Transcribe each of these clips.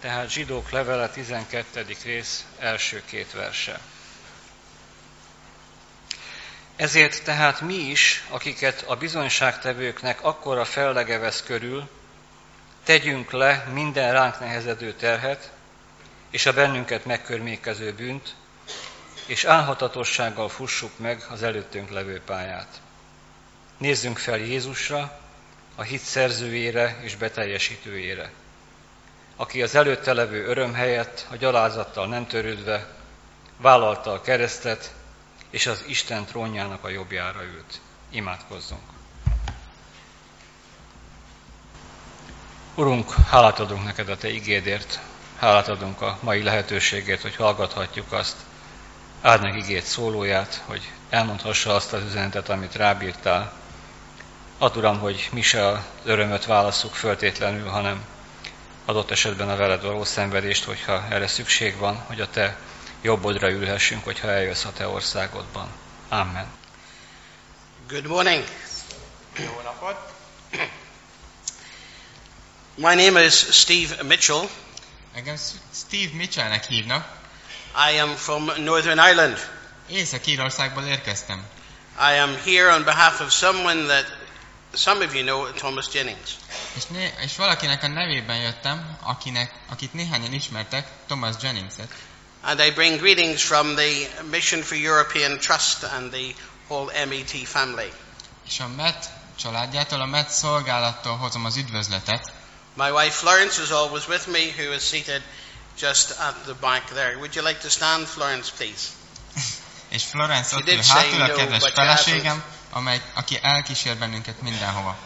Tehát Zsidók levele 12. rész első 2 verse. Ezért tehát mi is, akiket a bizonyságtevőknek akkora fellege vesz körül, tegyünk le minden ránk nehezedő terhet, és a bennünket megkörmékező bűnt, és álhatatossággal fussuk meg az előttünk levő pályát. Nézzünk fel Jézusra, a hit szerzőjére és beteljesítőjére, aki az előtte levő öröm helyett a gyalázattal nem törődve vállalta a keresztet, és az Isten trónjának a jobbjára ült. Imádkozzunk! Urunk, hálát adunk neked a te igédért, hálát adunk a mai lehetőségért, hogy hallgathatjuk azt, áld meg igéd szólóját, hogy elmondhassa azt az üzenetet, amit rábírtál. Add, Uram, hogy mi se az örömöt válasszuk föltétlenül, hanem adott esetben a veled való szenvedést, hogyha erre szükség van, hogy a te jobbodra ülhessünk, hogyha eljössz a te országodban. Amen. Good morning. Jó napot! My name is Steve Mitchell. Engem Steve Mitchellnek hívnak. I am from Northern Ireland. Észak-Írországból érkeztem. I am here on behalf of someone that some of you know, Thomas Jennings. És valakinek a nevében jöttem, akit néhányan ismertek, Thomas Jenningset. And I bring greetings from the Mission for European Trust and the whole MET family. És a MET családjától, a MET szolgálattól hozom az üdvözletet. My wife Florence is always with me, who is seated just at the back there. Would you like to stand, Florence, please? És Florence ott ül hátul, a kedves feleségem, aki elkísér bennünket mindenhova.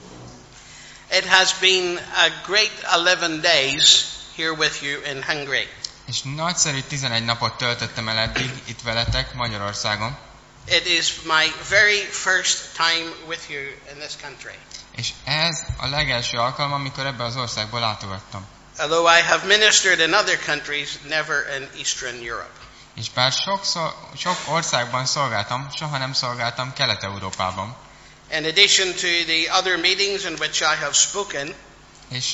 It has been a great 11 days here with you in Hungary. És nagyszerű 11 napot töltöttem el eddig itt veletek Magyarországon. It is my very first time with you in this country. És ez a legelső alkalom, amikor ebbe az országba látogattam. Although I have ministered in other countries, never in Eastern Europe. És bár sok országban szolgáltam, soha nem szolgáltam Kelet-Európában. In addition to the other meetings in which I have spoken, és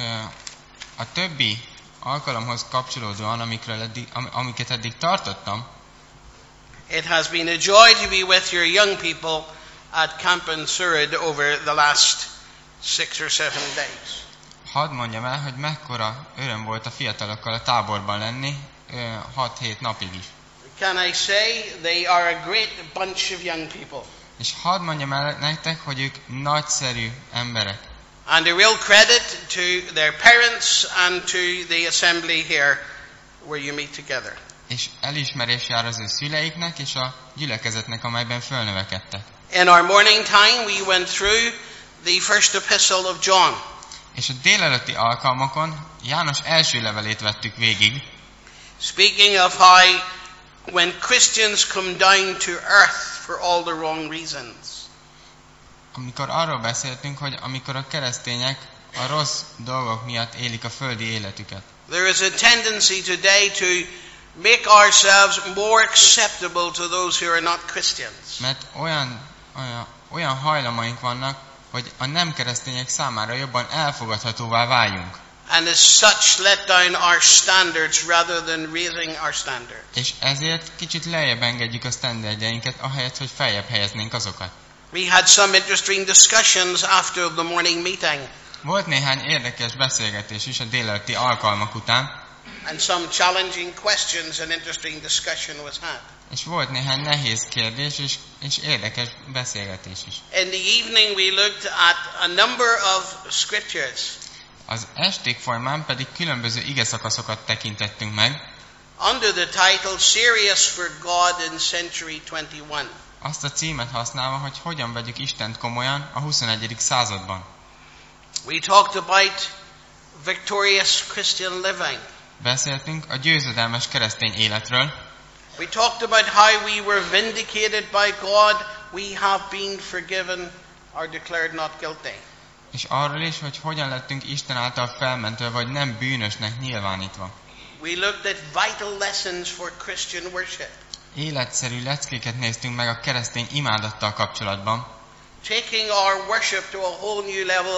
a többi alkalomhoz kapcsolódóan, amiket eddig tartottam, it has been a joy to be with your young people at Camp Surid over the last 6 or 7 days. Hadd mondjam el, hogy mekkora öröm volt a fiatalokkal a táborban lenni 6-7 napig is. Can I say they are a great bunch of young people? És hadd mondjam el nektek, hogy ők nagyszerű emberek. And a real credit to their parents and to the assembly here where you meet together. És elismerés jár az ő szüleiknek és a gyülekezetnek, amelyben fölnövekedtek. In our morning time we went through the first epistle of John. És a délelőtti alkalmakon János első levelét vettük végig. Speaking of how when Christians come down to earth for all the wrong reasons. Amikor arról beszéltünk, hogy amikor a keresztények a rossz dolgok miatt élik a földi életüket. There is a tendency today to make ourselves more acceptable to those who are not Christians. Mert olyan hajlamaink vannak, hogy a nem keresztények számára jobban elfogadhatóvá váljunk. And as such let down our standards rather than raising our standards. És ezért kicsit lejjebb engedjük a standardjainkat, ahelyett, hogy feljebb helyeznénk azokat. We had some interesting discussions after the morning meeting. Volt néhány érdekes beszélgetés is a délelőtti alkalmak után. And some challenging questions and interesting discussion was had. És volt néhány nehéz kérdés és érdekes beszélgetés is. In the evening we looked at a number of scriptures. Az esték folyamán pedig különböző igeszakaszokat tekintettünk meg. Under the title Serious for God in Century 21. Azt a címet használva, hogy hogyan vegyük Istent komolyan a 21. században. We talked about victorious Christian living. Beszéltünk a győzedelmes keresztény életről. We talked about how we were vindicated by God, we have been forgiven or declared not guilty. És arról is, hogy hogyan lettünk Isten által felmentve, vagy nem bűnösnek nyilvánítva. We looked at vital lessons for Christian worship. Életszerű leckéket néztünk meg a keresztény imádattal kapcsolatban. Taking our worship to a whole new level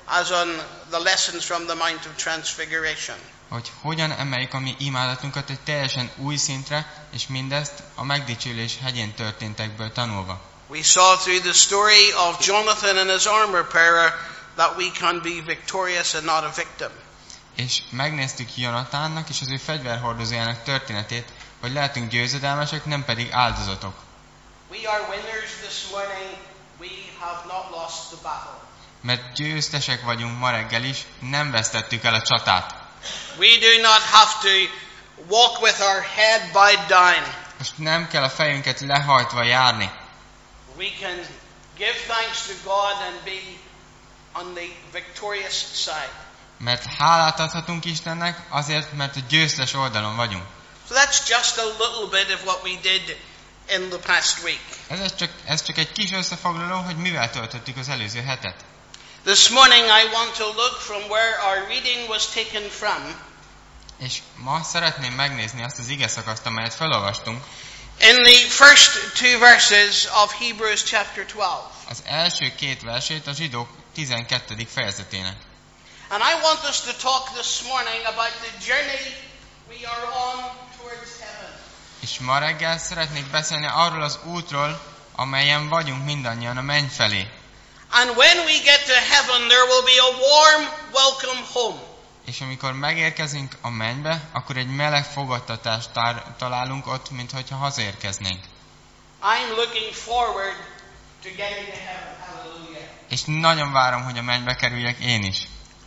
as on the lessons from the Mount of Transfiguration. Hogy hogyan emeljük a mi imádatunkat egy teljesen új szintre, és mindezt a megdicsülés hegyén történtekből tanulva. We saw through the story of Jonathan and his armor bearer that we can be victorious and not a victim. És megnéztük Jonatánnak és az ő fegyverhordozójának történetét, hogy lehetünk győzedelmesek, nem pedig áldozatok. We are winners this morning. We have not lost the battle. Mert győztesek vagyunk ma reggel is, nem vesztettük el a csatát. We do not have to walk with our head bowed down. Most nem kell a fejünket lehajtva járni. We can give thanks to God and be on the victorious side. Mert hálát adhatunk Istennek azért, mert a győztes oldalon vagyunk. So that's just a little bit of what we did in the past week. Ez csak egy kis összefoglaló, hogy mivel töltöttük az előző hetet. This morning I want to look from where our reading was taken from. És ma szeretném megnézni azt az igeszakaszt, amelyet felolvastunk. In the first two verses of Hebrews chapter 12. Az első két versét a Zsidók 12. fejezetének. And I want us to talk this morning about the journey we are on towards heaven. És ma reggel szeretnék beszélni arról az útról, amelyen vagyunk mindannyian a menny felé. And when we get to heaven, there will be a warm welcome home. És amikor megérkezünk a mennybe, akkor egy meleg fogadtatást találunk ott, mintha hazaérkeznénk. I'm looking forward to getting to heaven. Hallelujah. És nagyon várom, hogy a mennybe kerüljek én is.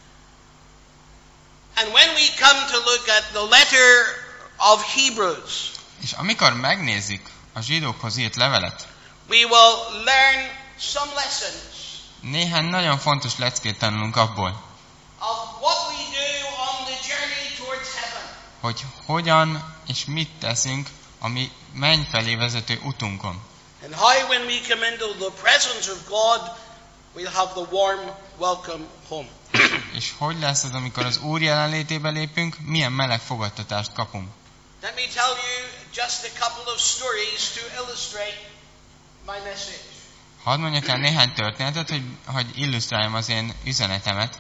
And when we come to look at the letter of Hebrews, És amikor megnézzük a zsidókhoz írt levelet, we will learn some lessons néhány nagyon fontos leckét tanulunk abból, of what we do on the journey towards heaven. hogy hogyan és mit teszünk a mi menny felé vezető utunkon. And how when we come into the presence of God, we'll have the warm welcome home. És hogy lesz az, amikor az Úr jelenlétébe lépünk, milyen meleg fogadtatást kapunk. Let me tell you just a couple of stories to illustrate my message. Hadd mondjak el néhány történetet, hogy illusztráljam az én üzenetemet.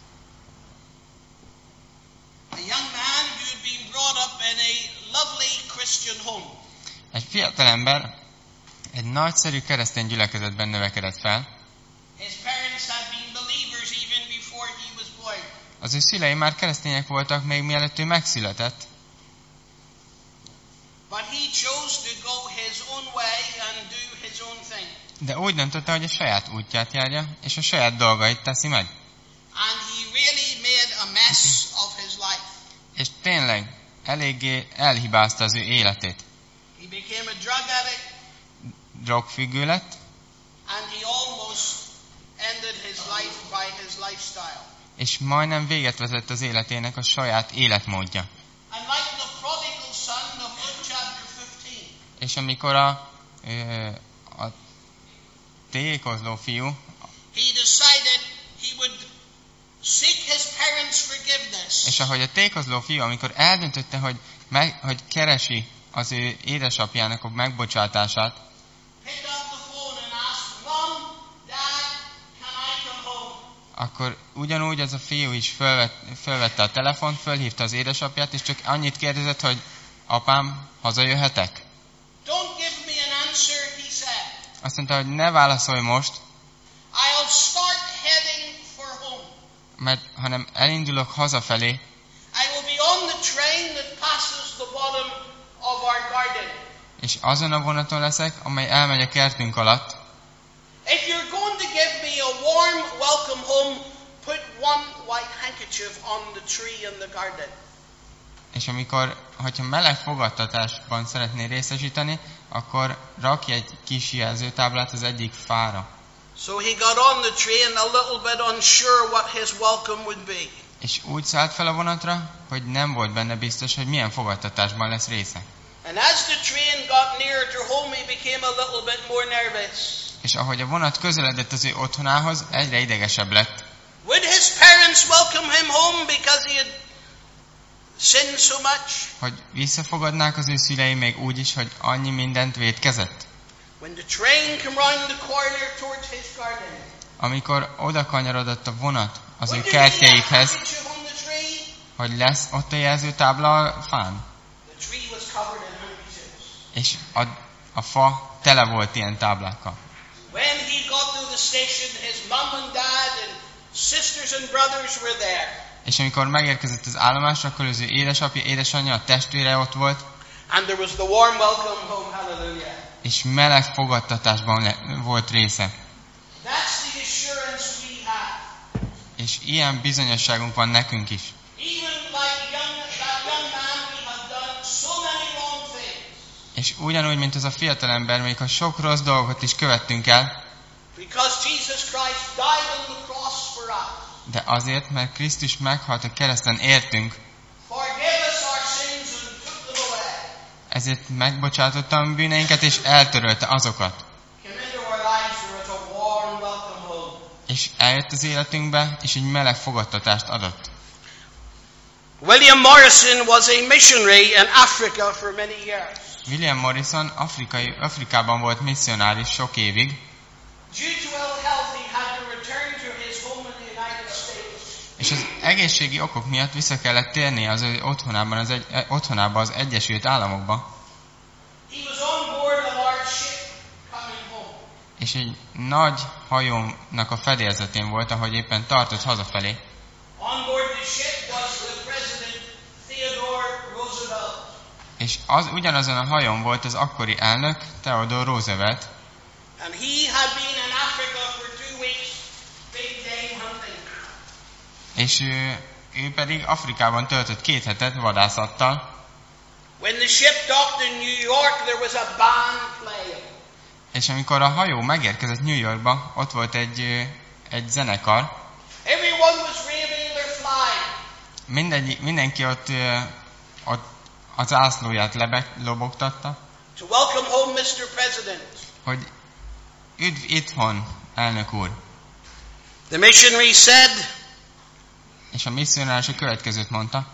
A young man who had been brought up in a lovely Christian home. Egy fiatalember egy nagyszerű keresztény gyülekezetben növekedett fel. His parents had been believers even before he was born. Az ő szülei már keresztények voltak még mielőtt ő megszületett. But he chose to go his own way and do his own thing. De úgy döntötte, hogy a saját útját járja, és a saját dolgait teszi meg. And he really made a mess of his life. És tényleg eléggé elhibázta az ő életét. He became a drug addict. Drogfüggő lett, And he almost ended his life by his lifestyle. és majdnem véget vetett az életének a saját életmódja. And like the prodigal son of Luke chapter 15, És amikor a tékozló fiú, he decided he would seek his parents' forgiveness. és ahogy a tékozló fiú, amikor eldöntötte, hogy keresi az ő édesapjának a megbocsátását, Picked up the phone and asked, Mom, Dad, can I come home? akkor ugyanúgy az a fiú is fölvette a telefont, fölhívta az édesapját, és csak annyit kérdezett, hogy apám, hazajöhetek? Don't give me an answer, he said. Azt mondta, hogy ne válaszolj most, I'll start heading for home. hanem elindulok hazafelé, I will be on the train that passes the bottom of our garden. és azon a vonaton leszek, amely elmegy a kertünk alatt. If you're going to give me a warm welcome home, put one white handkerchief on the tree in the garden. És hogyha meleg fogadtatásban szeretnél részesíteni, akkor rakj egy kis jelzőtáblát az egyik fára. So he got on the train a little bit unsure what his welcome would be. És úgy szállt fel a vonatra, hogy nem volt benne biztos, hogy milyen fogadtatásban lesz része. And as the train got nearer to home, he became a little bit more nervous. És ahogy a vonat közeledett az ő otthonához, egyre idegesebb lett. Would his parents welcome him home because he had sinned so much? Hogy visszafogadnák az ő szülei még úgy is, hogy annyi mindent vétkezett. When the train came round the corner towards his garden, Amikor oda kanyarodott a vonat az ő kertjeikhez, hogy lesz ott a jelzőtábla a fán. És a fa tele volt ilyen táblákkal. When he got to the station, his mom and dad and sisters and brothers were there. És amikor megérkezett az állomásra, akkor az ő édesapja, édesanyja, a testvére ott volt. And there was the warm welcome home, hallelujah. És meleg fogadtatásban volt része. That's the assurance we have. És ilyen bizonyosságunk van nekünk is. Even like that young man, we have done so many wrong things. És ugyanúgy, mint az a fiatalember, még ha sok rossz dolgot is követtünk el, because Jesus Christ died on the cross for us. De azért, mert Krisztus meghalt a kereszten értünk, Forgive us our sins and took them away. Ezért megbocsátotta a bűneinket, és eltörölte azokat. Came into our lives, there was a warm welcome home. És eljött az életünkbe, és egy meleg fogadtatást adott. William Morrison was a missionary in Africa for many years. William Morrison Afrikában volt misszionáris sok évig. Due to ill health, he had to return to his home in the United States. És az egészségi okok miatt vissza kellett térnie az ő otthonába az Egyesült Államokba. He was on board a large ship coming home. És egy nagy hajónak a fedélzetén volt, ahogy éppen tartott hazafelé. On board the ship was the President Theodore Roosevelt. És ugyanazon a hajón volt az akkori elnök, Theodore Roosevelt. And he had been in Africa for 2 weeks, big game hunting. És ő pedig Afrikában töltött 2 hetet vadászattal. When the ship docked in New York, there was a band playing. És amikor a hajó megérkezett New Yorkba, ott volt egy zenekar. Everyone was waving their flag. Mindenki ott az zászlóját lobogtatta. To welcome home Mr. President. Hogy üdv itthon, elnök úr. The missionary said, és a misszionáris a következőt mondta.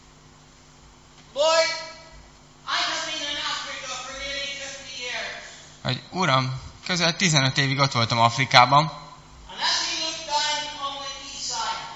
Lord, I have been in Africa for nearly 50 years. Hogy Uram, közel 15 évig ott voltam Afrikában. And as he looked down on the east side,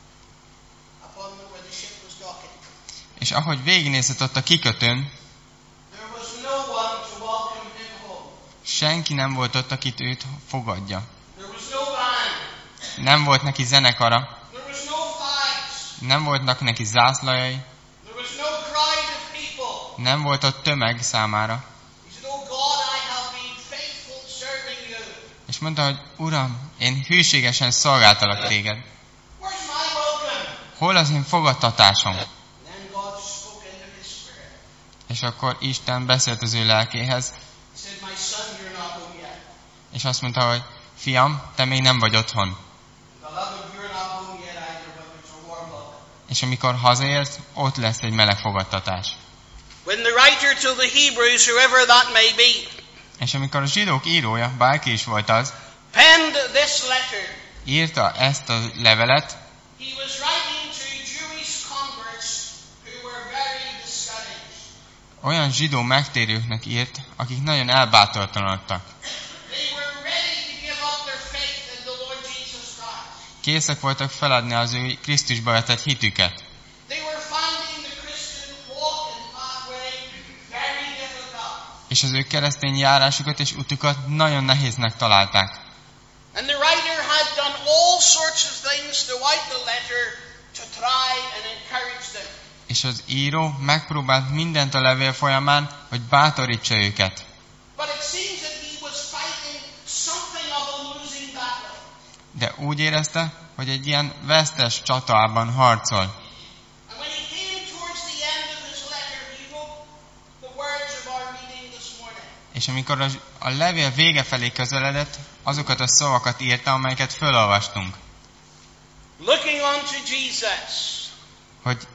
upon where the ship was docking, és ahogy végignézett ott a kikötőn, there was no one to welcome him home. senki nem volt ott, akit őt fogadja. There was no band. Nem volt neki zenekara, There was no flags. nem voltak neki zászlajai, There was no crowd of people. nem volt ott tömeg számára. He said, Oh God, I have been faithful serving you. És mondta, hogy Uram, én hűségesen szolgáltalak téged. Where's my welcome? Hol az én fogadtatásom? Then God spoke into his spirit. És akkor Isten beszélt az ő lelkéhez, He said, My son, you're not home yet. és azt mondta, hogy fiam, te még nem vagy otthon. Beloved, you're not home yet either, but there's a warm welcome. És amikor hazaérsz, ott lesz egy meleg fogadtatás. When the writer to the Hebrews, whoever that may be, És amikor a zsidók írója, bárki is volt az, penned this letter, írta ezt a levelet, he was writing to Jewish converts who were very discouraged. olyan zsidó megtérőknek írt, akik nagyon elbátortalanodtak. They were ready to give up their faith in the Lord Jesus Christ. Készek voltak feladni az ő Krisztusba vetett hitüket. They were finding the Christian walk and pathway very difficult. És az ő keresztény járásukat és utukat nagyon nehéznek találták. And the writer had done all sorts of things throughout the letter to try and encourage them. És az író megpróbált mindent a levél folyamán, hogy bátorítsa őket. But it seems that he was fighting something of a losing battle. De úgy érezte, hogy egy ilyen vesztes csatában harcol. And when he came towards the end of his letter, he wrote the words of our reading this morning. És amikor a levél vége felé közeledett, azokat a szavakat írta, amelyeket felolvastunk. Looking unto Jesus. Hogy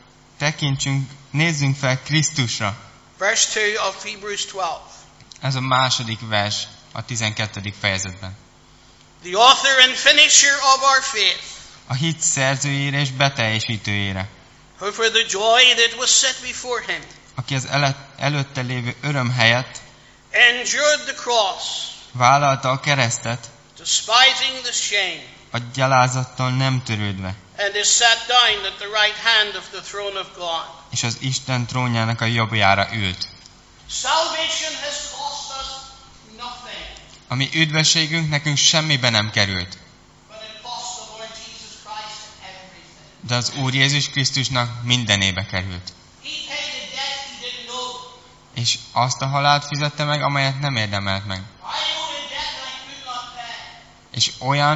nézzünk fel Krisztusra. Verse 2 of Hebrews 12. Ez a második vers a 12. fejezetben. The author and finisher of our faith, A hit szerzőjére és beteljesítőjére, who for the joy that was set before him, aki az előtte lévő öröm helyett endured the cross, vállalta a keresztet, despising the shame, a gyalázattal nem törődve, and is sat down at the right hand of the throne of God. És az Isten trónjának a jobbjára ült. Salvation has cost us nothing, A mi üdvösségünk nekünk semmibe nem került, but it cost the Lord Jesus Christ everything. de az Úr Jézus Krisztusnak mindenébe került. He paid a debt he didn't know. És azt a halált fizette meg, amelyet nem érdemelt meg. I owed a debt I could not pay. És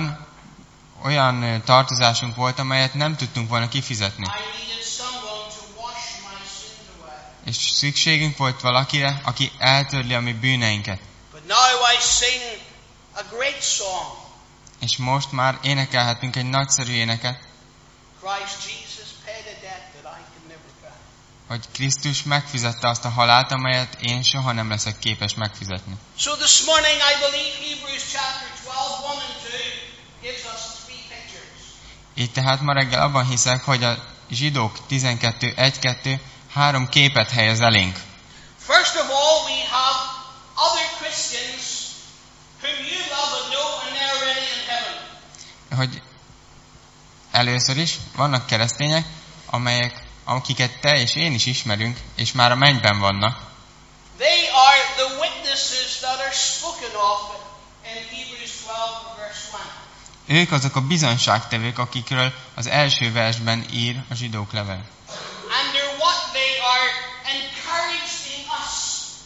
olyan tartozásunk volt, amelyet nem tudtunk volna kifizetni. I needed someone to wash my sins away. És szükségünk volt valakire, aki eltörli a mi bűneinket. But now I sing a great song. És most már énekelhetünk egy nagyszerű éneket, Christ Jesus paid a debt that I could never pay. hogy Krisztus megfizette azt a halált, amelyet én soha nem leszek képes megfizetni. So this morning I believe Hebrews chapter 12, 1 and 2 gives us three pictures. Így tehát ma reggel abban hiszek, hogy a Zsidók 12, 1-2 3 képet helyez elénk. First of all, we have other Christians whom you love and know, and they're already in heaven. Hogy először is vannak keresztények, akiket te és én is ismerünk, és már a mennyben vannak. They are the witnesses that are spoken of in Hebrews 12 verse 1. Ők azok a bizonyságtevők, akikről az első versben ír a Zsidók levele. And they're what they are encouraging us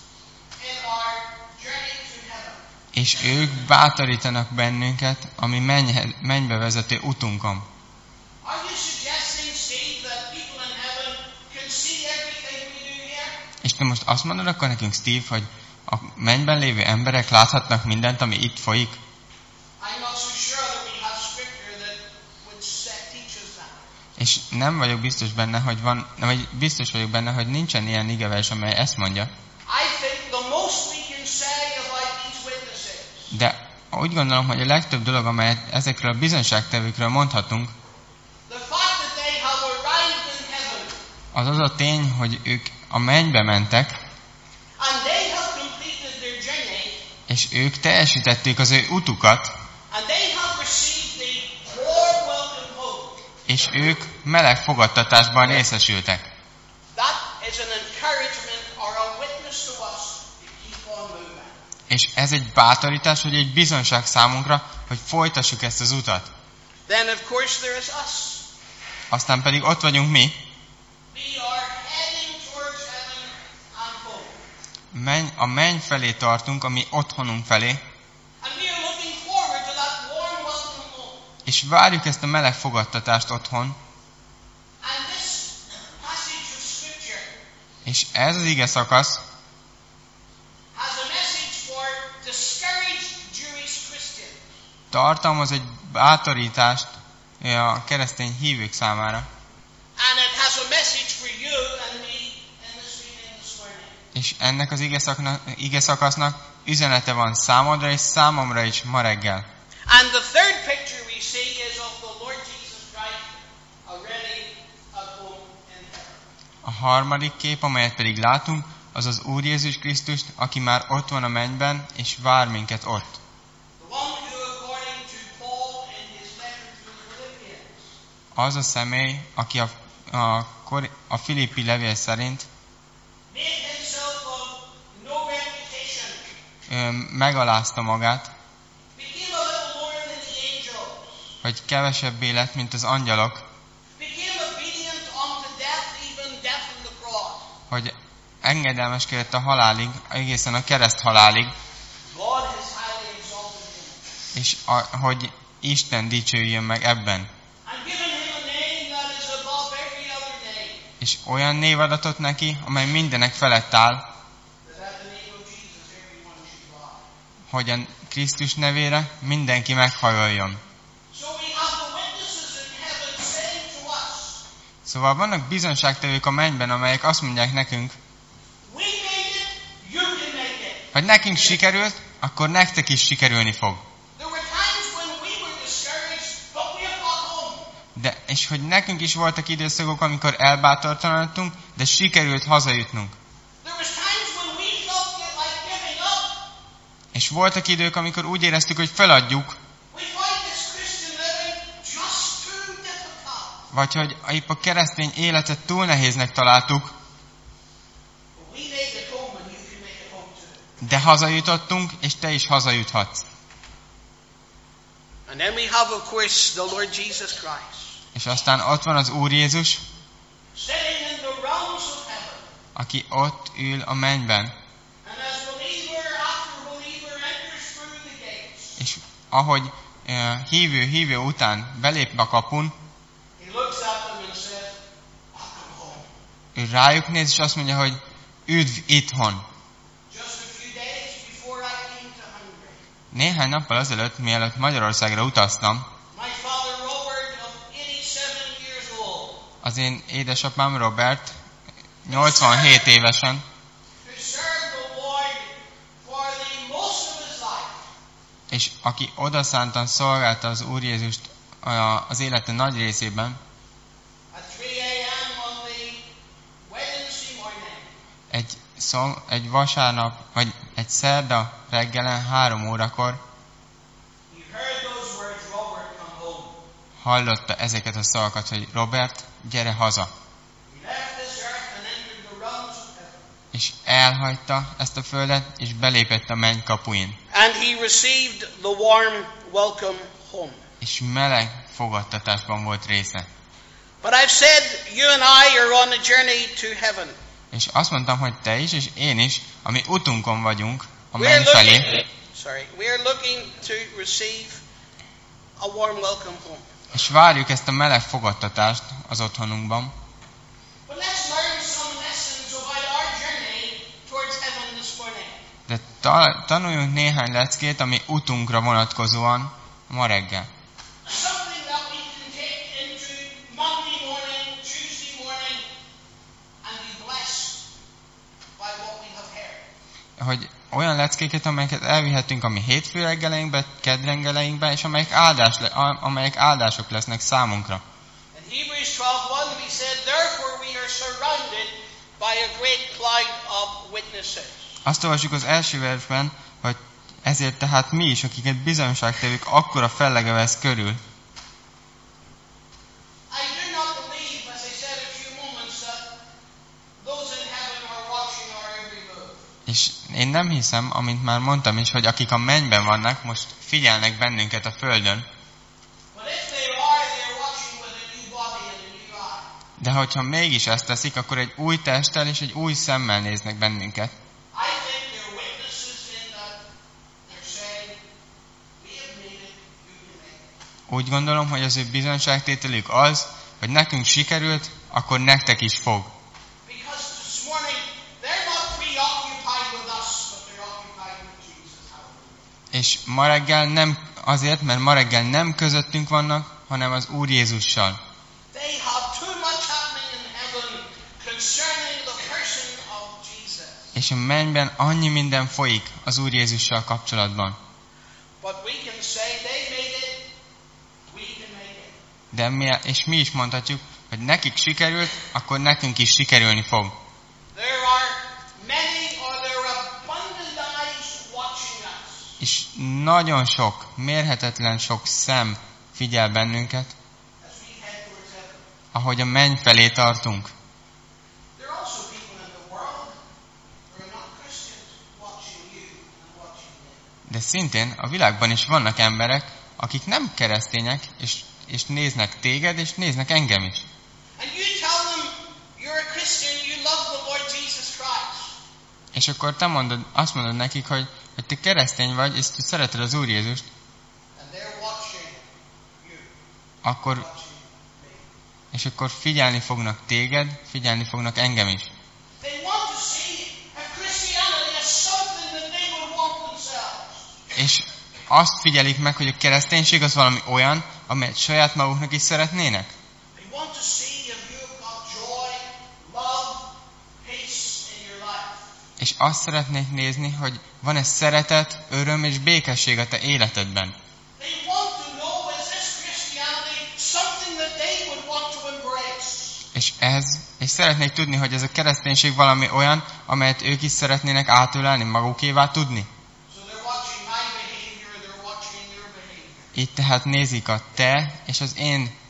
in our journey to heaven. És ők bátorítanak bennünket a mi mennybe vezető utunkon. Are you suggesting, Steve, that people in heaven can see everything we do here? És te most azt mondod akkor nekünk, Steve, hogy a mennyben lévő emberek láthatnak mindent, ami itt folyik? I'm not so sure that we have scripture that would teach us that. És nem vagyok biztos benne, biztos vagyok benne, hogy nincsen ilyen igevers, amely ezt mondja. I think the most we can say about these witnesses De úgy gondolom, hogy a legtöbb dolog, amelyet ezekről a bizonyságtevőkről mondhatunk, the fact that they have arrived in heaven az a tény, hogy ők a mennybe mentek, and they have completed their journey és ők teljesítették az ő utukat, and they have received the warm welcome home. és ők meleg fogadtatásban részesültek. That is an encouragement or a witness to us to keep on moving. És ez egy bátorítás, vagy egy bizonyság számunkra, hogy folytassuk ezt az utat. Then of course there is us. Aztán pedig ott vagyunk mi, We are heading towards heaven and home. a menny felé tartunk, a mi otthonunk felé, And we are looking forward to that warm welcome home. és várjuk ezt a meleg fogadtatást otthon, And this passage of scripture és ez az ige szakasz has a message for discouraged Jewish Christians. tartalmaz egy bátorítást a keresztény hívők számára, And it has a message for you and me in this meeting this morning. és ennek az ige szakasznak üzenete van számodra és számomra is ma reggel. And the third picture we see is of the Lord Jesus Christ already at home in heaven. A harmadik kép, amelyet pedig látunk, az az Úr Jézus Krisztust, aki már ott van a mennyben, és vár minket ott. The one who, according to Paul in his letter to the Philippians, Az a személy, aki a Filippi levél szerint made himself of no reputation, megalázta magát, became a little lower than the angels, hogy kevesebbé lett, mint az angyalok, became obedient unto death, even death on the cross. hogy engedelmeskedett a halálig, egészen a kereszt halálig, God has highly exalted him és hogy Isten dicsőjön meg ebben. and given him a name that is above every other name, És olyan név adatot neki, amely mindenek felett áll, that at the name of Jesus everyone should bow. hogy a Krisztus nevére mindenki meghajoljon. So we have the witnesses in heaven saying to us, Szóval vannak bizonyságtevők a mennyben, amelyek azt mondják nekünk, we made it, you can make it. hogy nekünk sikerült, akkor nektek is sikerülni fog. There were times when we were discouraged, but we have got home. És hogy nekünk is voltak időszakok, amikor elbátortalanodtunk, de sikerült hazajutnunk. There was times when we felt like giving up. És voltak idők, amikor úgy éreztük, hogy feladjuk, We find this Christian living just too difficult. vagy hogy épp a keresztény életet túl nehéznek találtuk, de hazajutottunk, és te is hazajuthatsz. And then we have, of course, the Lord Jesus Christ. És aztán ott van az Úr Jézus, Sitting in the realms of heaven. aki ott ül a mennyben. And as believer after believer enters through the gates, És ahogy hívő után belép a kapun, he looks at them and says, welcome home. ő rájuk néz, és azt mondja, hogy üdv itthon. Just a few days before I came to Hungary, Néhány nappal azelőtt, mielőtt Magyarországra utaztam, my father Robert, of 87 years old, az én édesapám Robert 87 évesen, who served the Lord for the most of his life, és aki odaszántan szolgálta az Úr Jézust az élete nagy részében, at 3 a.m. on the Wednesday morning, egy vasárnap, vagy egy szerda reggelen 3 órakor he heard those words, Robert, come home. hallotta ezeket a szavakat, hogy Robert, gyere haza. He left this earth and entered the realms of heaven. És elhagyta ezt a földet, és belépett a menny kapuin. And he received the warm welcome home. És meleg fogadtatásban volt része. But I've said you and I are on a journey to heaven. És azt mondtam, hogy te is, és én is, ami utunkon vagyunk a menny felé, We are looking to receive a warm welcome home. és várjuk ezt a meleg fogadtatást az otthonunkban. But let's learn some lessons about our journey towards heaven this morning. De tanuljunk néhány leckét, ami utunkra vonatkozóan ma reggel. Something that we can take into Monday morning, Tuesday morning, and be blessed by what we have heard. Hogy olyan leckéket, amelyeket elvihetünk a mi hétfő reggeleinkbe, kedrengeleinkbe, és amelyek áldások lesznek számunkra. In Hebrews 12:1 we said, therefore we are surrounded by a great cloud of witnesses. Azt olvassuk az első versben, hogy ezért tehát mi is, akiket bizonyságtevők, akkora fellege vesz körül. I do not believe, as I said a few moments, that those in heaven are watching our every move. És én nem hiszem, amint már mondtam is, hogy akik a mennyben vannak, most figyelnek bennünket a földön. But if they are, they're watching with a new body and a new eye. De hogyha mégis ezt teszik, akkor egy új testtel és egy új szemmel néznek bennünket. I think they're witnesses in that they're saying, we have made it, you can make it. Úgy gondolom, hogy az ő bizonyságtételük az, hogy nekünk sikerült, akkor nektek is fog. Because this morning, they're not preoccupied with us, but they're occupied with Jesus. Hallelujah. És ma reggel nem azért, mert ma reggel nem közöttünk vannak, hanem az Úr Jézussal. They have too much happening in heaven concerning the person of Jesus. És a mennyben annyi minden folyik az Úr Jézussal kapcsolatban. But we can say they made it, we can make it. És mi is mondhatjuk, hogy nekik sikerült, akkor nekünk is sikerülni fog. There are many or there are abundant eyes watching us. És nagyon sok, mérhetetlen sok szem figyel bennünket, As we head towards heaven. ahogy a menny felé tartunk. There are also people in the world who are not Christians watching you and watching them. De szintén a világban is vannak emberek, akik nem keresztények, és néznek téged, és néznek engem is. And you tell them you're a Christian, you love the Lord Jesus Christ. És akkor te azt mondod nekik, hogy te keresztény vagy, és te szereted az Úr Jézust, And they're watching you, akkor, watching me. és akkor figyelni fognak téged, figyelni fognak engem is. They want to see a Christianity as something that they would want themselves. És azt figyelik meg, hogy a kereszténység az valami olyan, amelyet saját maguknak is szeretnének. They want to see if you've got joy, love, peace in your life. És azt szeretnék nézni, hogy van-e szeretet, öröm és békesség a te életedben. They want to know, is this Christianity something that they would want to embrace? És szeretnék tudni, hogy ez a kereszténység valami olyan, amelyet ők is szeretnének átölelni, magukévá tudni. So they're watching my behavior, they're watching your behavior. Így tehát nézik a te és az én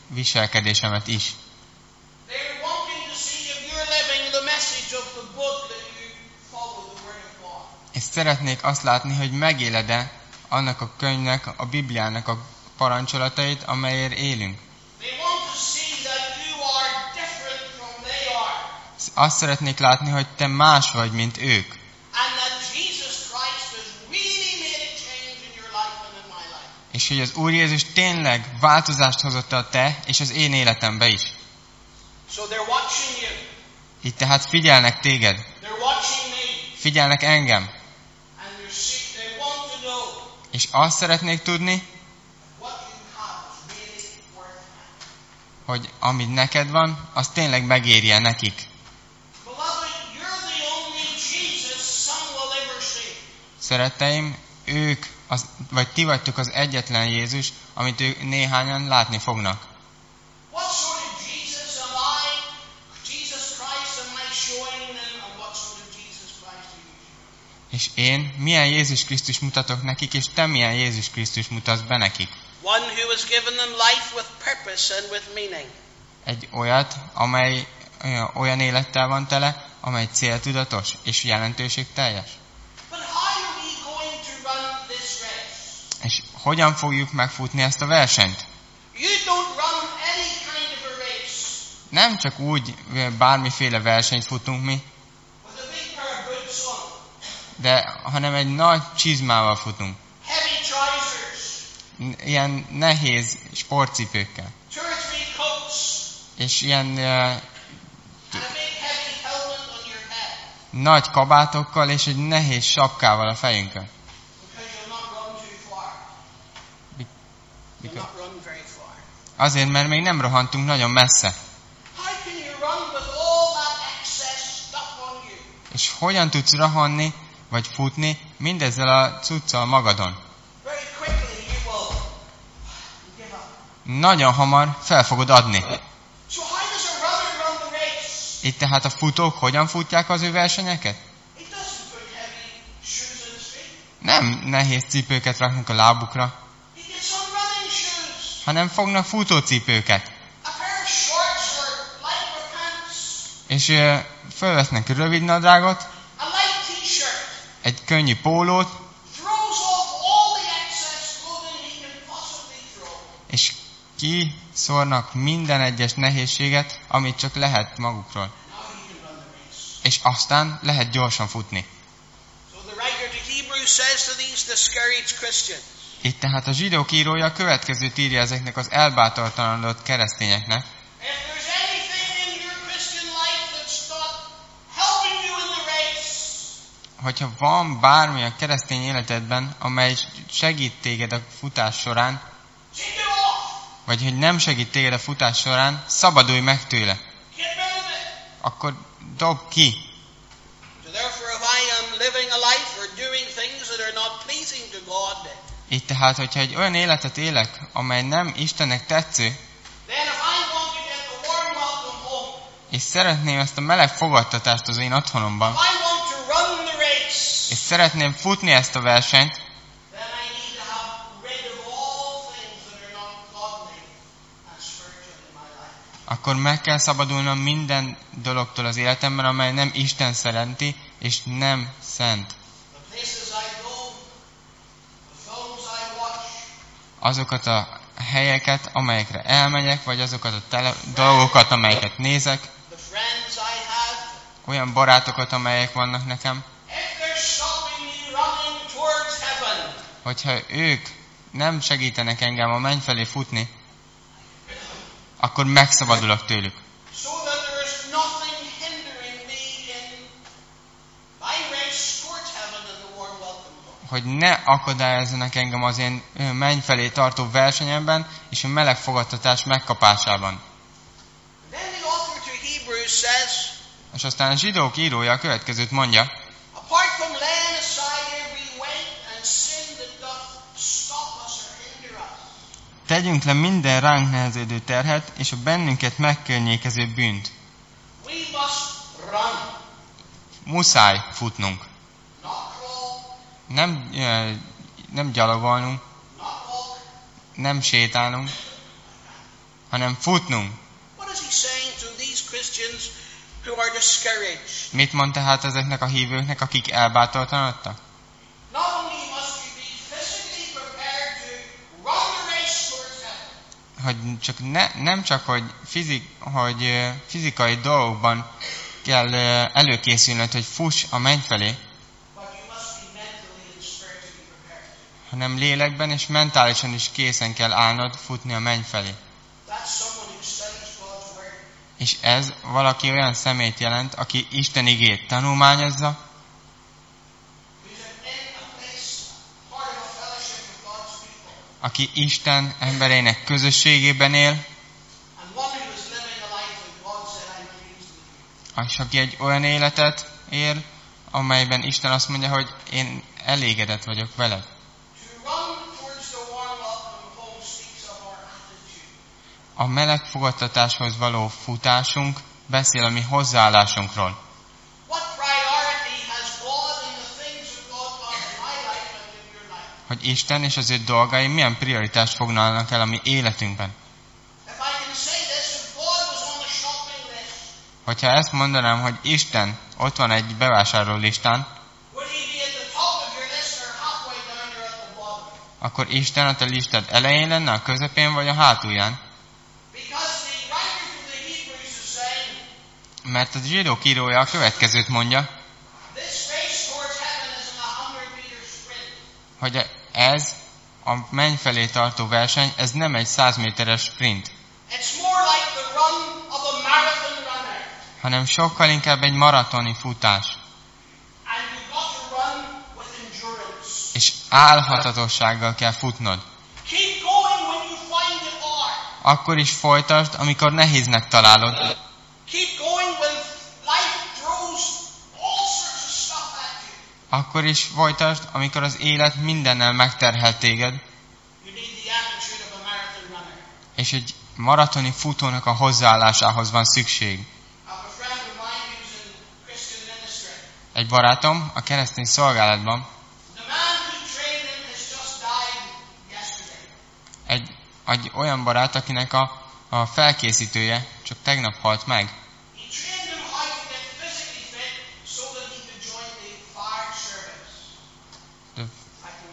viselkedésemet is. They're wanting to see if you're living the message of the book that you follow the Word of God. És szeretnék azt látni, hogy megéled-e annak a könyvnek, a Bibliának a parancsolatait, amelyért élünk. They want to see that you are different from they are. Azt szeretnék látni, hogy te más vagy, mint ők. And that Jesus Christ has really made a change in your life and in my life. És hogy az Úr Jézus tényleg változást hozott a te és az én életembe is. So they're watching you. Így tehát figyelnek téged. They're watching me. Figyelnek engem. And they want to know És azt szeretnék tudni, what you have is really worth having. hogy amit neked van, az tényleg megéri-e nekik. Beloved, you're the only Jesus some will ever see. Szeretteim, ők, vagy ti vagytok az egyetlen Jézus, amit ők néhányan látni fognak. What sort of Jesus am I? Jesus Christ am I showing them? And what sort of Jesus Christ are you showing? És én milyen Jézus Krisztus mutatok nekik, és te milyen Jézus Krisztus mutatsz be nekik. One who has given them life with purpose and with meaning. Egy olyat, amely olyan élettel van tele, amely céltudatos és jelentőségteljes. But how are we going to run this race? És hogyan fogjuk megfutni ezt a versenyt? You don't run any kind of a race Nem csak úgy bármiféle versenyt futunk mi, with a big pair of boots on, hanem egy nagy csizmával futunk. heavy trousers, Ilyen nehéz sportcipőkkel. 2 or 3 coats, És ilyen and a big heavy helmet on your head. nagy kabátokkal és egy nehéz sapkával a fejünkön. Because you'll not run too far. You'll not run very far. Azért, mert még nem rohantunk nagyon messze. How can you run with all that excess stuff on you? És hogyan tudsz rohanni, vagy futni mindezzel a cuccal magadon? Very quickly you will give up. Nagyon hamar fel fogod adni. So how does a runner run the race? Itt tehát a futók hogyan futják az ő versenyeket? He doesn't put heavy shoes on his feet. Nem nehéz cipőket raknak a lábukra, He gets on running shoes. hanem fognak futócipőket. A pair of shorts or lycra pants. És fölvesznek rövid nadrágot, A light t-shirt. egy könnyű pólót, Throws off all the excess clothing he can possibly throw. és kiszórnak minden egyes nehézséget, amit csak lehet magukról. Now he can run the race. És aztán lehet gyorsan futni. So the writer to Hebrews says to these discouraged Christians, Itt tehát a zsidók írója a következőt írja ezeknek az elbátortalanodott keresztényeknek. if there's anything in your Christian life that's not helping you in the race, Hogyha van bármi a keresztény életedben, amely segít téged a futás során, take it off. vagy hogy nem segít téged a futás során, szabadulj meg tőle. Get rid of it. Akkor dob ki. So therefore, if I am living a life or doing things that are not pleasing to God, Így tehát, hogyha egy olyan életet élek, amely nem Istennek tetsző, then if I want to get the warm welcome home, és szeretném ezt a meleg fogadtatást az én otthonomban, if I want to run the race, és szeretném futni ezt a versenyt, then I need to have rid of all things that are not godly and spiritual in my life. akkor meg kell szabadulnom minden dologtól az életemben, amely nem Isten szerinti, és nem szent. The places I go, the films I watch, Azokat a helyeket, amelyekre elmegyek, vagy azokat a dolgokat, amelyeket nézek, the friends I have, olyan barátokat, amelyek vannak nekem, if they're stopping me running towards heaven, hogyha ők nem segítenek engem a menny felé futni, akkor megszabadulok tőlük. so that there is nothing hindering me in my race towards heaven and the warm welcome home. Hogy ne akadályozzanak engem az én menny felé tartó versenyemben, és a meleg fogadtatás megkapásában. Then the author to Hebrews says, És aztán a zsidók írója a következőt mondja, apart from laying aside every weight and sin that doth stop us or hinder us, tegyünk le minden ránk nehezedő terhet, és a bennünket megkörnyékező bűnt. we must run, Muszáj futnunk. not crawl, Nem gyalogolnunk, not walk, nem sétálnunk, hanem futnunk. What is he saying to these Christians who are discouraged? Mit mond tehát ezeknek a hívőknek, akik elbátortalanodtak? Not only must you be physically prepared to run the race towards heaven, Hogy nem csak, hogy fizikai dolgokban kell előkészülnöd, hogy fuss a menny felé, but you must be mentally and spiritually prepared. hanem lélekben és mentálisan is készen kell állnod futni a menny felé. That's someone who studies God's word. És ez valaki olyan személyt jelent, aki Isten igét tanulmányozza, Who's in a place, part of a fellowship with God's people. aki Isten embereinek közösségében él, And one who is living a life that God said, I'm pleased with you. és aki egy olyan életet él, amelyben Isten azt mondja, hogy én elégedett vagyok veled. To run towards the warm welcome home speaks of our attitude. A meleg fogadtatáshoz való futásunk beszél a mi hozzáállásunkról. What priority has God in the things of God got in my life and in your life? Hogy Isten és az ő dolgai milyen prioritást foglalnak el a mi életünkben. If I can say this, if God was on the shopping list, Hogyha ezt mondanám, hogy Isten ott van egy bevásárló listán, would he be at the top of your list or halfway down or at the bottom? akkor Isten a te listád elején lenne, a közepén vagy a hátulján? Because the writer to the Hebrews is saying, Mert a zsidók írója a következőt mondja, this race towards heaven is a 100-meter sprint. hogy ez a menny felé tartó verseny, ez nem egy 100 méteres sprint, It's more like the run of a marathon runner. hanem sokkal inkább egy maratoni futás. And you've got to run with endurance. És álhatatossággal kell futnod. Keep going when you find it hard. Akkor is folytasd, amikor nehéznek találod. Keep going when life throws all sorts of stuff at you. Akkor is folytasd, amikor az élet mindennel megterhel téged. You need the attitude of a marathon runner. És egy maratoni futónak a hozzáállásához van szükség. I have a friend of mine who's in Christian ministry. Egy barátom a keresztény szolgálatban, The man who trained him has just died yesterday. egy olyan barát, akinek a felkészítője csak tegnap halt meg. He trained him how to get physically fit so that he could join the fire service. De- Fighting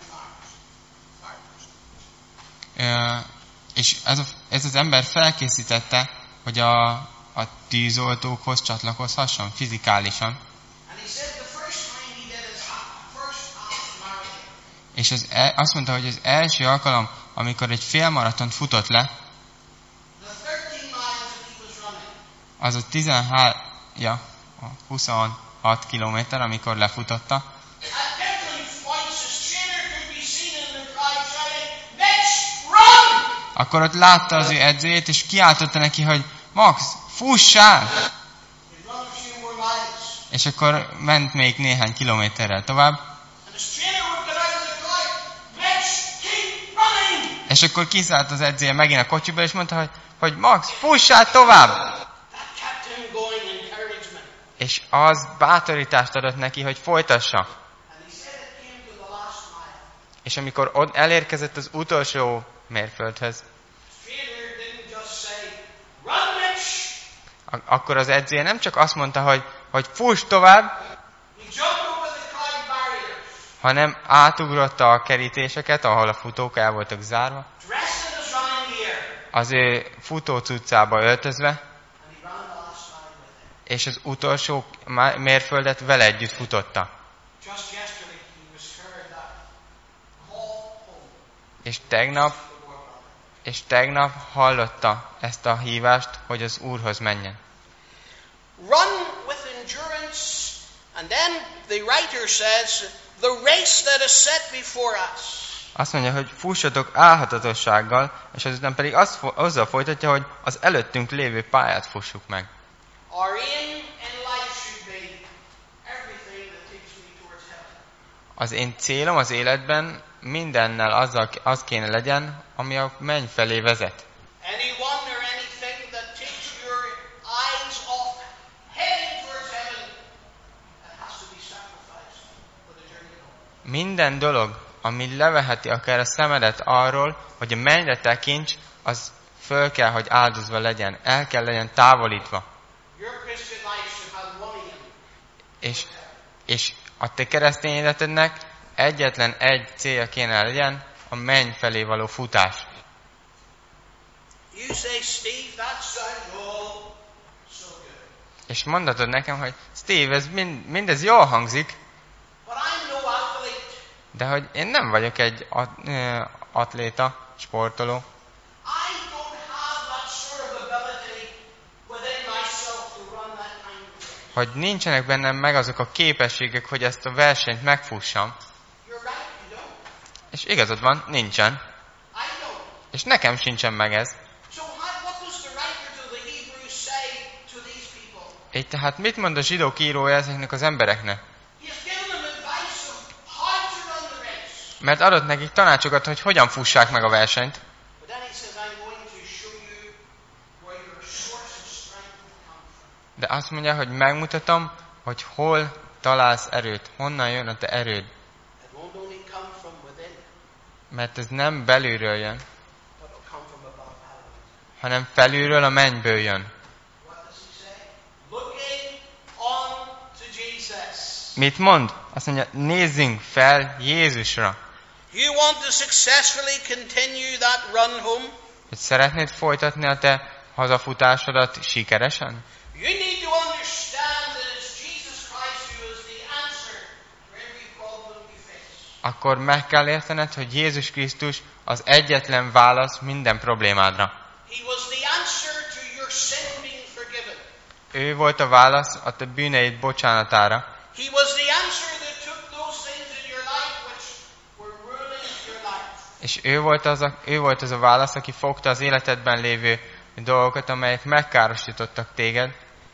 fires. És ez az ember felkészítette, hogy a tűzoltókhoz csatlakozhasson fizikálisan. And he said the first time he did his first half marathon, És azt mondta, hogy az első alkalom, amikor egy félmaratont futott le, the 13 miles that he was running, az a 26 kilométer, amikor lefutotta, at different points his trainer could be seen in the crowd shouting, Mitch, run! akkor ott látta az ő edzőjét, és kiáltotta neki, hogy Max, fussál! He'd run a few more miles. És akkor ment még néhány kilométerrel tovább, And his trainer would get out of the crowd, Mitch, keep running! és akkor kiszállt az edzője megint a kocsiba, és mondta, hogy Max, fussál tovább! That kept him going, encouragement. És az bátorítást adott neki, hogy folytassa. And he said it came to the last mile. És amikor ott elérkezett az utolsó mérföldhöz, Trainer didn't just say, run, Mitch! akkor az edzője nem csak azt mondta, hogy fuss tovább, He jumped over the crowd barriers, hanem átugrotta a kerítéseket, ahol a futók el voltak zárva, dressed in his running gear, az ő futó cuccába öltözve, and he ran the last mile with him. és az utolsó mérföldet vele együtt futotta. Just yesterday he was heard that call home. És tegnap hallotta ezt a hívást, hogy az Úrhoz menjen. Run with endurance, and then the writer says, the race that is set before us. Azt mondja, hogy fussatok álhatatossággal, és azután pedig azzal folytatja, hogy az előttünk lévő pályát fussuk meg. Our aim in life should be everything that takes me towards heaven. Az én célom az életben mindennel az kéne legyen, ami a menny felé vezet. Anyone or anything that takes your eyes off heading towards heaven, that has to be sacrificed for the journey home. Minden dolog, ami leveheti akár a szemedet arról, hogy a mennyre tekints, az föl kell, hogy áldozva legyen, el kell legyen távolítva. Your Christian life should have one aim. És a te keresztény életednek egyetlen egy célja kéne legyen, a menny felé való futás. You say, Steve, that sounds all so good. És mondatod nekem, hogy Steve, ez mindez jól hangzik, But I'm no athlete. de hogy én nem vagyok egy atléta, sportoló. I don't have that sort of ability within myself to run that kind of race. Hogy nincsenek bennem meg azok a képességek, hogy ezt a versenyt megfussam. You're right, you don't. És igazad van, nincsen. I don't. És nekem sincsen meg ez. So what does the writer to the Hebrews say to these people? Így tehát mit mond a zsidók írója ezeknek az embereknek? He's given them advice of how to run the race. Mert adott nekik tanácsokat, hogy hogyan fussák meg a versenyt. But then he says, I'm going to show you where your source of strength will come from. De azt mondja, hogy megmutatom, hogy hol találsz erőt, honnan jön a te erőd. It won't only come from within, Mert ez nem belülről jön, but it'll come from above heaven. hanem felülről a mennyből jön. What does he say? Looking on to Jesus. Mit mond? Azt mondja, nézzünk fel Jézusra. You want to successfully continue that run home? Hogy szeretnéd folytatni a te hazafutásodat sikeresen? You need to understand that it's Jesus Christ who is the answer for every problem you face. Akkor meg kell értened, hogy Jézus Krisztus az egyetlen válasz minden problémádra. He was the answer to your sin being forgiven. Ő volt a válasz a te bűneid bocsánatára. He was the answer that took those things in your life which were ruining your life. És ő volt az a válasz, aki fogta az életedben lévő dolgokat, amelyek megkárosítottak téged.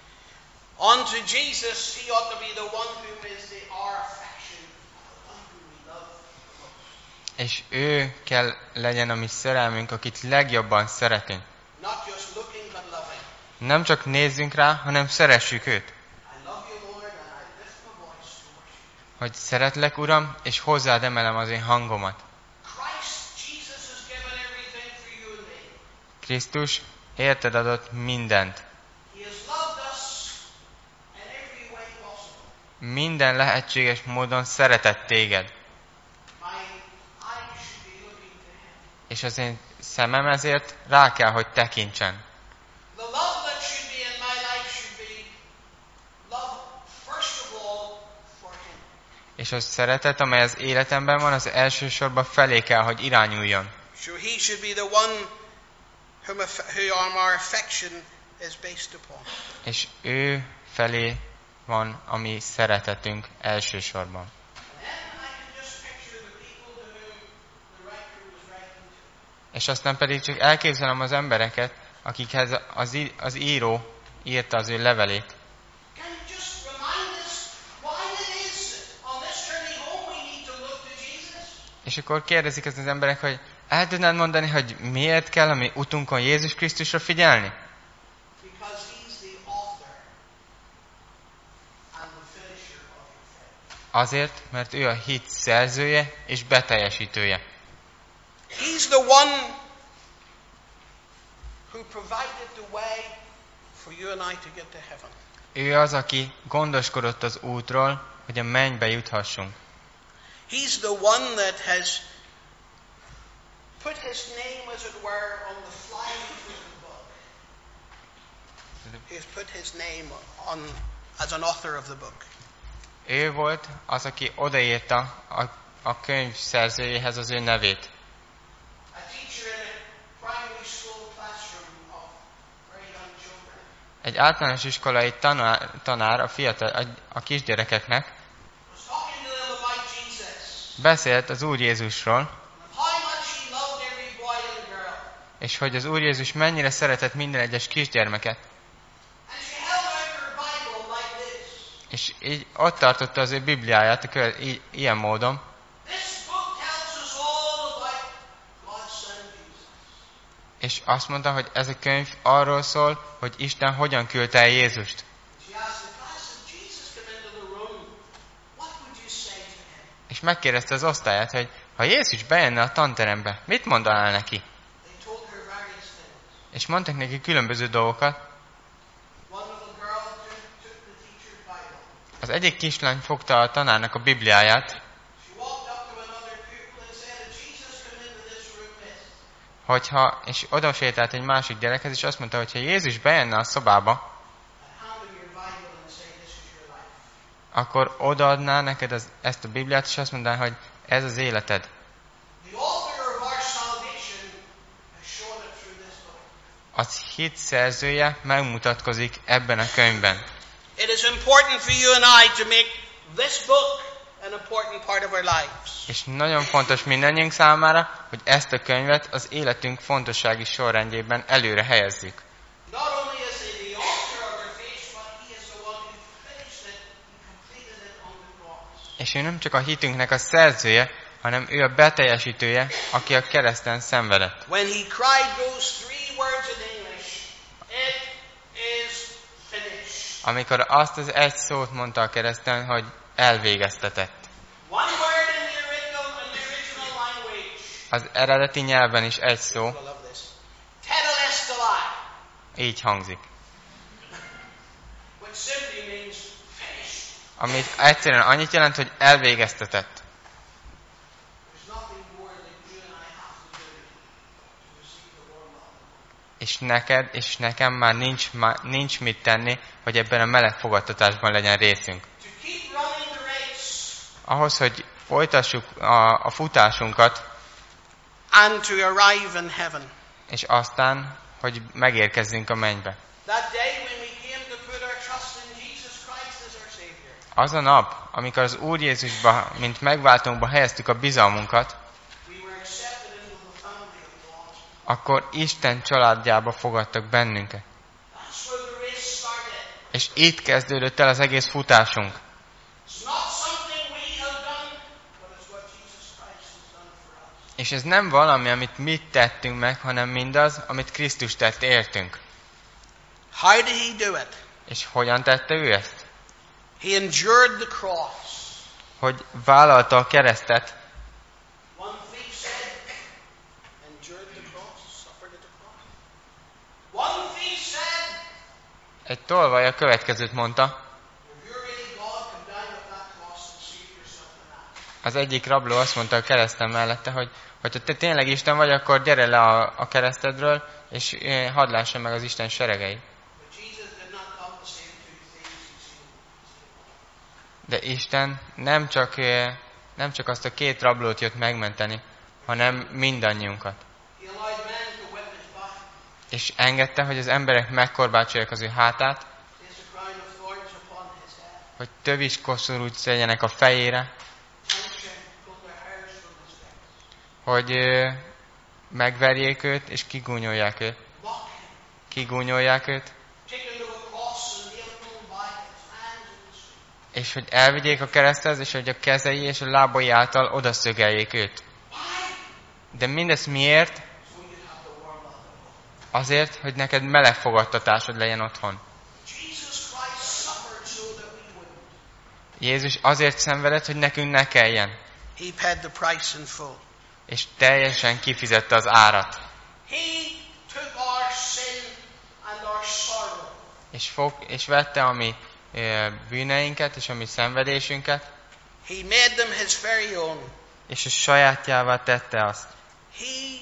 Unto Jesus, he ought to be the one who is our affection, the one whom we love the most. És ő kell legyen a mi szerelmünk, akit legjobban szeretünk. Not just looking, but loving. Nem csak nézzünk rá, hanem szeressük őt. I love you, Lord, and I lift my voice to worship. Hogy szeretlek, Uram, és hozzád emelem az én hangomat. Christ Jesus has given everything for you and me. Krisztus érted adott mindent. He has loved us in every way possible. Minden lehetséges módon szeretett téged. My eyes should be looking to him. És az én szemem ezért rá kell, hogy tekintsen. The love that should be in my life should be love, first of all, for him. És az szeretet, amely az életemben van, az elsősorban felé kell, hogy irányuljon. So he should be the one whom our affection is based upon. És ő felé van a mi szeretetünk elsősorban. And then I can just picture the people to whom the writer was writing to. És aztán pedig csak elképzelem az embereket, akikhez az író írta az ő levelét. Can you just remind us why it is that on this journey home we need to look to Jesus? És akkor kérdezik ezt az emberek, hogy el tudnád mondani, hogy miért kell a mi utunkon Jézus Krisztusra figyelni? Because he's the author and the finisher of your faith. Azért, mert ő a hit szerzője és beteljesítője. He's the one who provided the way for you and I to get to heaven. Ő az, aki gondoskodott az útról, hogy a mennybe juthassunk. He's the one that has put his name, as it were, on the fly leaf of the book. He has put his name on as an author of the book. Ő volt az, aki odaírta a könyv szerzőjéhez az ő nevét. A teacher in a primary school classroom of very young children. Egy általános iskolai tanár a kisgyerekeknek Was talking to them about Jesus. beszélt az Úr Jézusról, And how much he loved every boy and girl. és hogy az Úr Jézus mennyire szeretett minden egyes kisgyermeket. And she held out her Bible like this. És így ott tartotta az ő Bibliáját ilyen módon, This book tells us all about God's Son Jesus. és azt mondta, hogy ez a könyv arról szól, hogy Isten hogyan küldte el Jézust. She asked the class, if Jesus came into the room, what would you say to him? És megkérdezte az osztályát, hogy ha Jézus bejönne a tanterembe, mit mondanál neki? They told her various things. És mondtak neki különböző dolgokat. One little girl took the teacher's Bible. Az egyik kislány fogta a tanárnak a Bibliáját, She walked up to another pupil and said, "If Jesus come into this room, miss." és oda sétált egy másik gyerekhez, és azt mondta, hogy ha Jézus bejönne a szobába, And hand him your Bible and say, "This is your life." akkor odaadná neked ezt a Bibliát, és azt mondaná, hogy ez az életed. The author of our salvation has shown it through this book. Az hit szerzője megmutatkozik ebben a könyvben. It is important for you and I to make this book an important part of our lives. És nagyon fontos mindannyiunk számára, hogy ezt a könyvet az életünk fontossági sorrendjében előre helyezzük. Not only is he the author of our faith, but he is the one who finished it and completed it on the cross. És ő nem csak a hitünknek a szerzője, hanem ő a beteljesítője, aki a kereszten szenvedett. When he cried those three words in English, it is finished. Amikor azt az egy szót mondta a kereszten, hogy elvégeztetett. One word in the original language. Az eredeti nyelven is egy szó, I love this. Tetelestai, így hangzik. which simply means finished. Amit egyszerűen annyit jelent, hogy elvégeztetett. There's nothing more that you and I have to do to receive the warm love. És neked és nekem már nincs mit tenni, hogy ebben a meleg fogadtatásban legyen részünk. To keep running the race Ahhoz, hogy folytassuk a futásunkat, and to arrive in heaven. és aztán, hogy megérkezzünk a mennybe. That day when we came to put our trust in Jesus Christ as our Savior. Az a nap, amikor az Úr Jézusba, mint megváltónkba helyeztük a bizalmunkat, We were accepted into the family of God. akkor Isten családjába fogadtak bennünket. That's where the race started. És itt kezdődött el az egész futásunk. It's not something we have done, but it's what Jesus Christ has done for us. És ez nem valami, amit mi tettünk meg, hanem mindaz, amit Krisztus tett értünk. How did he do it? És hogyan tette ő ezt? He endured the cross. Hogy vállalta a keresztet, One thief said, endured the cross, suffered at the cross. One thief said, egy tolvaj a következőt mondta. if you're really God, come down with that cross and save yourself in that. Az egyik rabló azt mondta a kereszten mellette, hogy ha te tényleg Isten vagy, akkor gyere le a keresztedről, és hadd lássa meg az Isten seregeit. But Jesus did not come to save two thieves, he saved De Isten nem csak azt a két rablót jött megmenteni, hanem mindannyiunkat. He allowed men to whip his back, És engedte, hogy az emberek megkorbácsolják az ő hátát, place a crown of thorns upon his head, hogy tövis koszorút szedjenek a fejére, and pull their hairs from his face, hogy megverjék őt, és kigúnyolják őt. mock him, Kigúnyolják őt, take him to a cross and nail him by his hands and his feet. és hogy elvigyék a kereszthez, és hogy a kezei és a lábai által odaszögeljék őt. Why? De mindezt miért? So you'd have the warm love of God. Azért, hogy neked meleg fogadtatásod legyen otthon. Jesus Christ suffered so that we wouldn't. Jézus azért szenvedett, hogy nekünk ne kelljen. He paid the price in full. És teljesen kifizette az árat. He took our sin and our sorrow. És vette a mi bűneinket, és a mi szenvedésünket, He made them his very own. és a sajátjává tette azt. He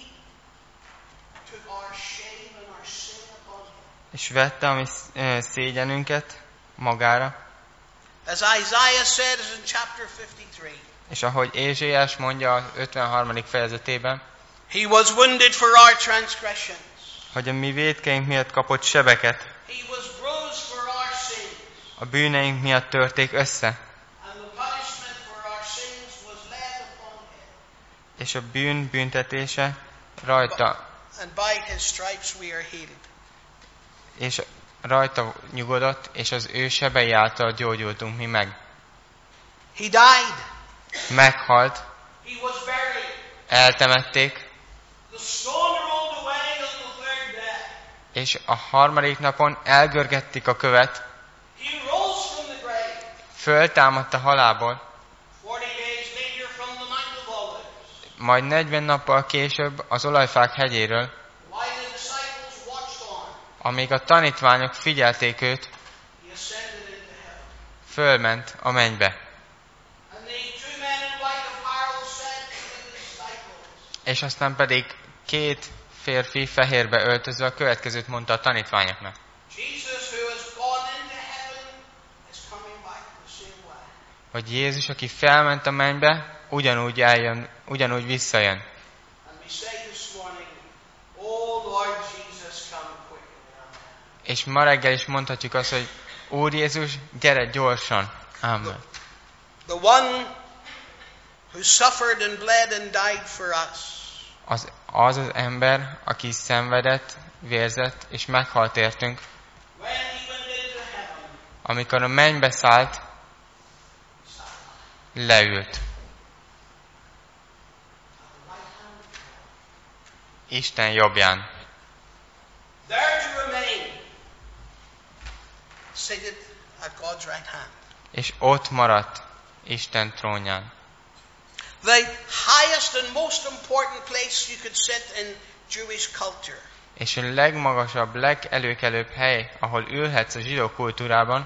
took our shame and our sin upon him. És vette a mi szégyenünket magára. As Isaiah said in chapter 53, És ahogy Ézsaiás mondja a 53. fejezetében, he was wounded for our transgressions. hogy a mi vétkeink miatt kapott sebeket, He was bruised for our sins. a bűneink miatt törték össze, And the punishment for our sins was laid upon him. és a bűn büntetése rajta, And by his stripes we are healed. és rajta nyugodott, és az ő sebei által gyógyultunk mi meg. He died. Meghalt, He was buried. eltemették, The stone rolled away on the third day. és a harmadik napon elgörgették a követ, He rose from the grave. föltámadt a halálból, 40 days later from the Mount of Olives. majd 40 nappal később az olajfák hegyéről, While the disciples watched Amíg a tanítványok figyelték őt, he ascended into heaven. fölment a mennybe. And the two men in white apparel said to the disciples, És aztán pedig két férfi fehérbe öltözve a következőt mondta a tanítványoknak. Jesus, who has gone into heaven, is coming back the same way. Hogy Jézus, aki felment a mennybe, ugyanúgy eljön, ugyanúgy visszajön. And we say this morning, oh Lord Jesus, come quickly. Amen. És ma reggel is mondhatjuk azt, hogy Úr Jézus, gyere gyorsan. Amen. The one who suffered and bled and died for us. Az ember, aki szenvedett, vérzett és meghalt értünk, When he went into heaven, amikor a mennybe szállt, leült. Isten jobbján. there to remain, seated at God's right hand. És ott maradt Isten trónján. The highest and most important place you could sit in Jewish culture. És a legmagasabb, legelőkelőbb hely, ahol ülhetsz a zsidó kultúrában,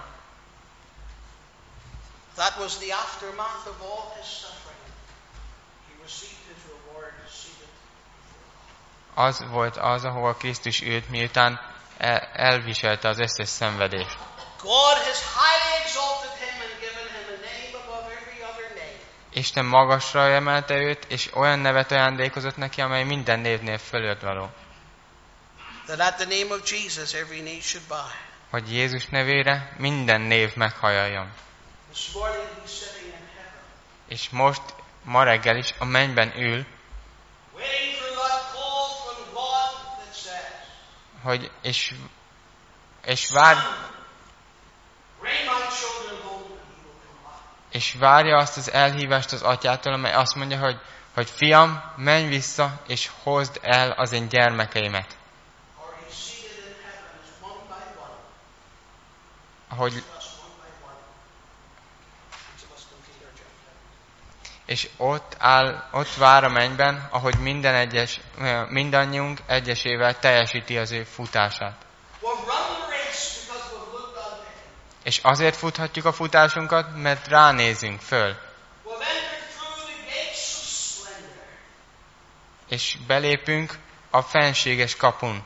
That was the aftermath of all his suffering. He received his reward seated before God. az volt az, ahol Krisztus ült, miután elviselte az összes szenvedést. God has highly exalted him and given him a name above every other name. Isten magasra emelte őt, és olyan nevet ajándékozott neki, amely minden névnél fölött való. That at the name of Jesus every knee should bow. Hogy Jézus nevére minden név meghajoljon. This morning he's sitting in heaven, És most, ma reggel is a mennyben ül, waiting for that call from God that says, hogy és vár, bring my children home and he will come back. és várja azt az elhívást az atyától, amely azt mondja, hogy fiam, menj vissza, és hozd el az én gyermekeimet. Or he's seated in heaven as one by one. Ahogy, Us one by one. Each of us complete our job. és ott vár a mennyben, ahogy mindannyiunk egyesével teljesíti az ő futását. We'll run the race because we've looked unto him. És azért futhatjuk a futásunkat, mert ránézünk föl. We've entered through the gates of splendor. És belépünk a fenséges kapun.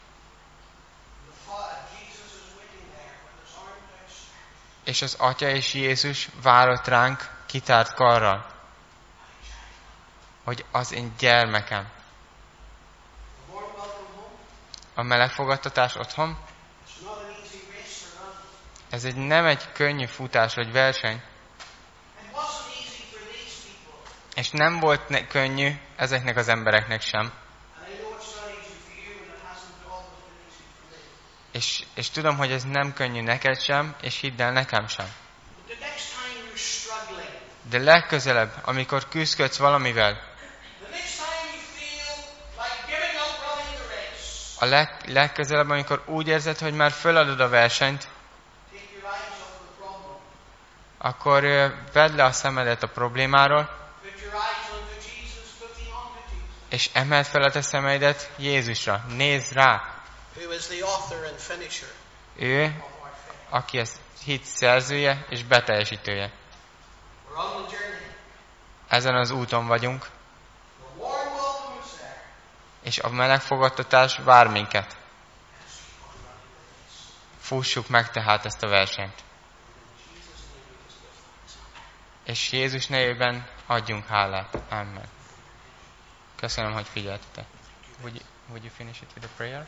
Jesus is waiting there with his arms outstretched. És az Atya és Jézus várott ránk kitárt karral, hogy az én gyermekem. The warm welcome home. A meleg fogadtatás otthon, It's not an easy race to run. ez nem egy könnyű futás vagy verseny, It wasn't easy for these people. és nem volt könnyű ezeknek az embereknek sem. And I know it's not easy for you, and it hasn't always been easy for me. És tudom, hogy ez nem könnyű neked sem, és hidd el nekem sem. But the next time you're struggling, De legközelebb, amikor küzdködsz valamivel, the next time you feel like giving up running the race, a legközelebb, amikor úgy érzed, hogy már föladod a versenyt, take your eyes off the problem. akkor vedd le a szemedet a problémáról, Put your eyes onto Jesus, looking onto Jesus, és emeld fel a te szemeidet Jézusra. Nézz rá! who is the author and finisher Ő, of our faith. aki ezt hit szerzője és beteljesítője. We're on the journey. Ezen az úton vagyunk, The warm welcome is there. és a meleg fogadtatás vár minket. Fussuk meg tehát ezt a versenyt. És Jézus nevében adjunk hálát. Amen. Köszönöm, hogy figyeltetek. Would you finish it with a prayer?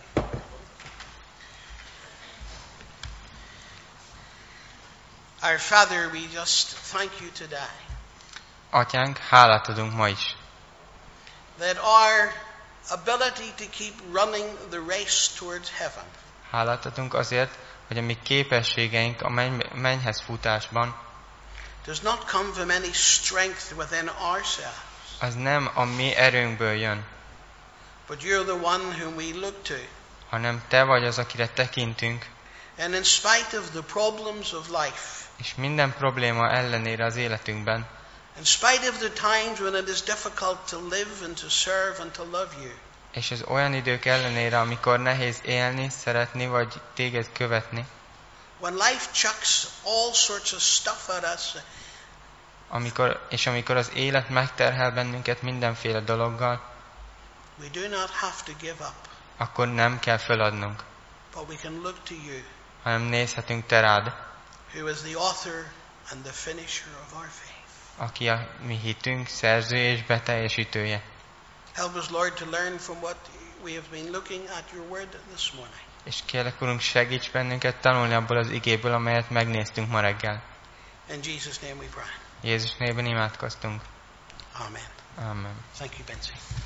Our Father, we just thank you today Atyánk, hálát adunk ma is, that our ability to keep running the race towards heaven hálát adunk azért, hogy a mi képességeink a mennyhez futásban, does not come from any strength within ourselves, az nem a mi erőnkből jön, but you're the one whom we look to. hanem Te vagy az, akire tekintünk, And in spite of the problems of life, és minden probléma ellenére az életünkben, in spite of the times when it is difficult to live and to serve and to love you, És az olyan idők ellenére, amikor nehéz élni, szeretni, vagy téged követni, when life chucks all sorts of stuff at us, amikor az élet megterhel bennünket mindenféle dologgal, we do not have to give up, akkor nem kell feladnunk, but we can look to you, hanem nézhetünk te rád, who is the author and the finisher of our faith. aki a mi hitünk szerzője és beteljesítője. Help us, Lord, to learn from what we have been looking at your word this morning. És kérlek, Urunk, segíts bennünket tanulni abból az igéből, amelyet megnéztünk ma reggel. In Jesus' name we pray. Jézus néven imádkoztunk. Amen. Amen. Thank you, Benzi.